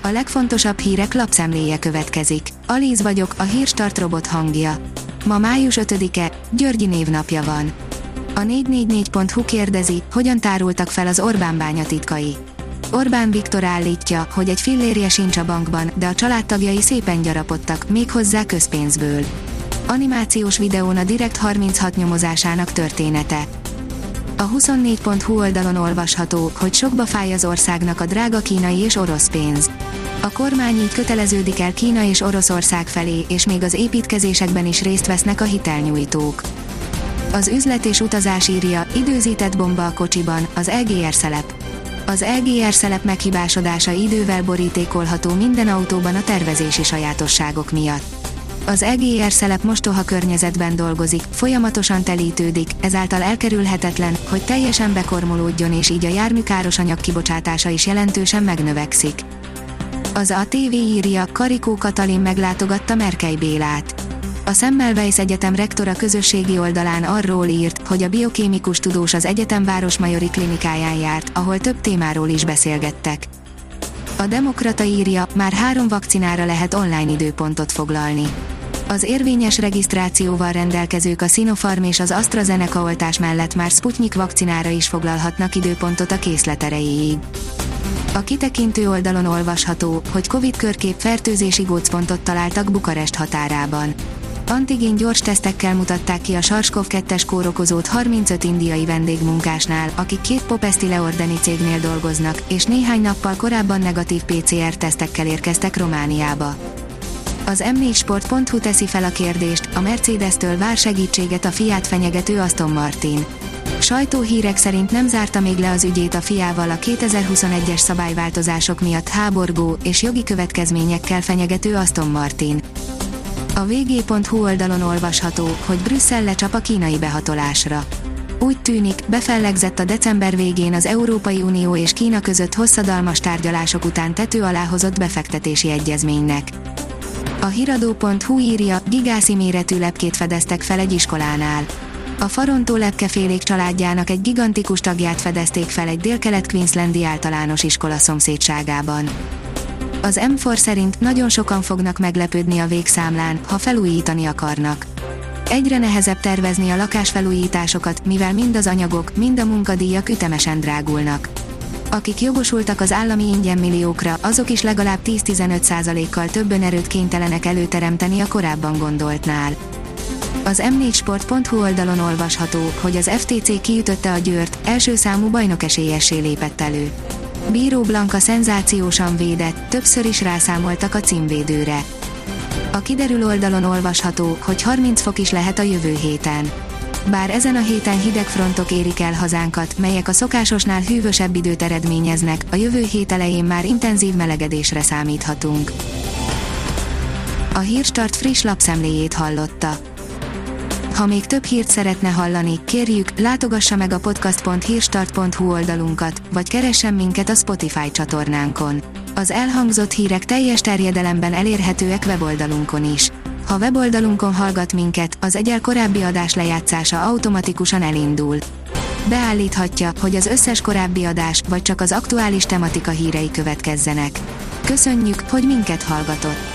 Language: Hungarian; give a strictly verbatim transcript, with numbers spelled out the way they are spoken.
A legfontosabb hírek lapszemléje következik. Alíz vagyok, a Hírstart robot hangja. Ma május ötödike, Györgyi névnapja van. A négy négy négy pont hu kérdezi, hogyan tárultak fel az Orbán bánya titkai. Orbán Viktor állítja, hogy egy fillérje sincs a bankban, de a családtagjai szépen gyarapodtak, méghozzá közpénzből. Animációs videón a Direkt harminchat nyomozásának története. A huszonnégy pont hu oldalon olvasható, hogy sokba fáj az országnak a drága kínai és orosz pénz. A kormány így köteleződik el Kína és Oroszország felé, és még az építkezésekben is részt vesznek a hitelnyújtók. Az Üzlet és Utazás írja, időzített bomba a kocsiban, az el gé er szelep. Az el gé er szelep meghibásodása idővel borítékolható minden autóban a tervezési sajátosságok miatt. Az el gé er szelep mostoha környezetben dolgozik, folyamatosan telítődik, ezáltal elkerülhetetlen, hogy teljesen bekormolódjon, és így a jármű káros anyag kibocsátása is jelentősen megnövekszik. Az á té vé írja, Karikó Katalin meglátogatta Merkely Bélát. A Semmelweis Egyetem rektora közösségi oldalán arról írt, hogy a biokémikus tudós az egyetem városmajori klinikáján járt, ahol több témáról is beszélgettek. A Demokrata írja, már három vakcinára lehet online időpontot foglalni. Az érvényes regisztrációval rendelkezők a Sinopharm és az AstraZeneca oltás mellett már Sputnik vakcinára is foglalhatnak időpontot a készlet erejéig. A kitekintő oldalon olvasható, hogy Covid körkép fertőzési gócpontot találtak Bukarest határában. Antigén gyors tesztekkel mutatták ki a SARS-kov kettes kórokozót harmincöt indiai vendégmunkásnál, akik két Popesti Leordeni cégnél dolgoznak, és néhány nappal korábban negatív pé cé er tesztekkel érkeztek Romániába. Az em négy sport pont hu teszi fel a kérdést, a Mercedes-től vár segítséget a Fiat fenyegető Aston Martin. Sajtóhírek szerint nem zárta még le az ügyét a fiával a kétezer-huszonegyes szabályváltozások miatt háborgó és jogi következményekkel fenyegető Aston Martin. A vé gé pont hu oldalon olvasható, hogy Brüsszel lecsap a kínai behatolásra. Úgy tűnik, befellegzett a december végén az Európai Unió és Kína között hosszadalmas tárgyalások után tető alá hozott befektetési egyezménynek. A hiradó pont hu írja, gigászi méretű lepkét fedeztek fel egy iskolánál. A Farontó lepkefélék családjának egy gigantikus tagját fedezték fel egy délkelet-queenslandi általános iskola szomszédságában. Az em négy szerint nagyon sokan fognak meglepődni a végszámlán, ha felújítani akarnak. Egyre nehezebb tervezni a lakásfelújításokat, mivel mind az anyagok, mind a munkadíjak ütemesen drágulnak. Akik jogosultak az állami ingyenmilliókra, azok is legalább tíz-tizenöt százalékkal több önerőt kénytelenek előteremteni a korábban gondoltnál. Az em négy sport pont hu oldalon olvasható, hogy az ef té cé kiütötte a Győrt, első számú bajnokesélyessé lépett elő. Bíró Blanka szenzációsan védett, többször is rászámoltak a címvédőre. A kiderül oldalon olvasható, hogy harminc fok is lehet a jövő héten. Bár ezen a héten hideg frontok érik el hazánkat, melyek a szokásosnál hűvösebb időt eredményeznek, a jövő hét elején már intenzív melegedésre számíthatunk. A Hírstart friss lapszemléjét hallotta. Ha még több hírt szeretne hallani, kérjük, látogassa meg a podcast pont hírstart pont hu oldalunkat, vagy keressen minket a Spotify csatornánkon. Az elhangzott hírek teljes terjedelemben elérhetőek weboldalunkon is. Ha weboldalunkon hallgat minket, az egyel korábbi adás lejátszása automatikusan elindul. Beállíthatja, hogy az összes korábbi adás, vagy csak az aktuális tematika hírei következzenek. Köszönjük, hogy minket hallgatott!